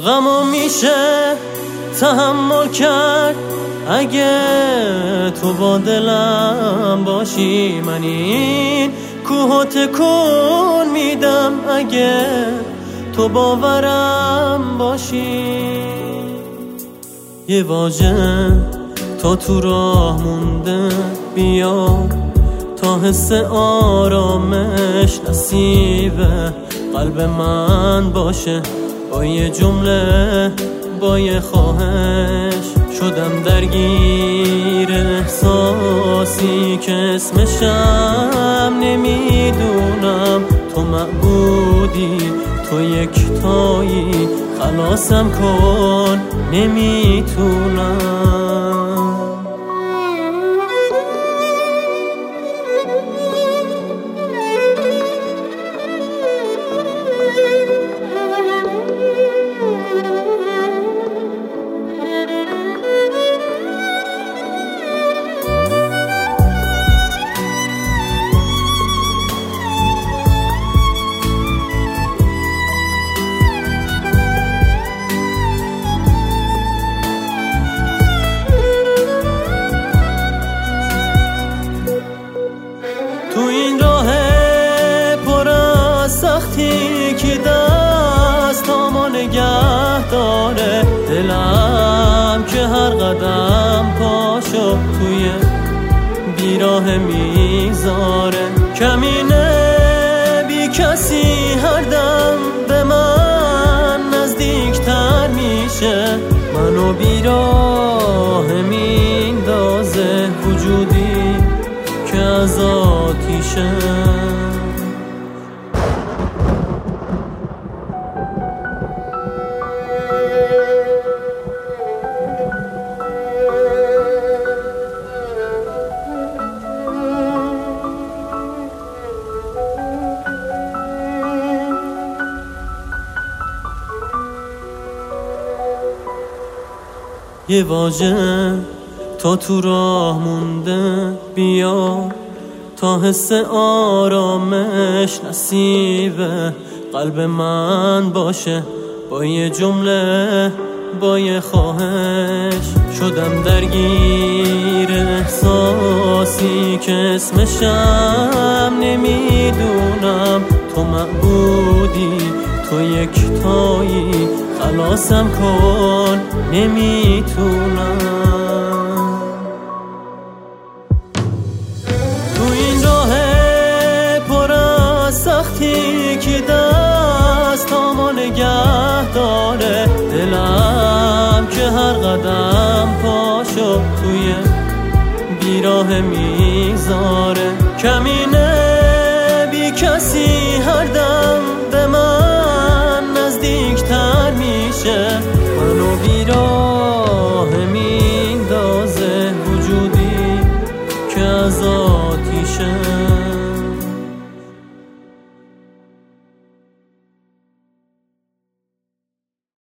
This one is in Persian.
غمو میشه تحمل کرد اگه تو با دلم باشی. من این کوه تکون میدم اگه تو باورم باشی. یه واژه تا تو راه مونده بیا تا حس آرامش نصیب قلب من باشه. با یه جمله با یه خواهش شدم درگیر احساسی که اسمشم نمیدونم. تو معبودی تو یکتایی خلاصم کن نمیتونم. تو این راه پر از سختی که دستامو نگه داره، دلم که هر قدم پاشو توی بیراه میذاره. کمینه بی کسی هر دم به من نزدیکتر میشه، منو بیراه میندازه وجودی که از آتیشه. یه واژه تا تو راه مونده بیا تا حس آرامش نصیب قلب من باشه. با یه جمله با یه خواهش شدم درگیر احساسی که اسمشم نمیدونم. تو معبودی تو یکتایی خلاصم کن نمیتونم. تو این راه پر از سختی که دستامو نگه داره، دلم که هر قدم پاشو توی بیراه میذاره. کمی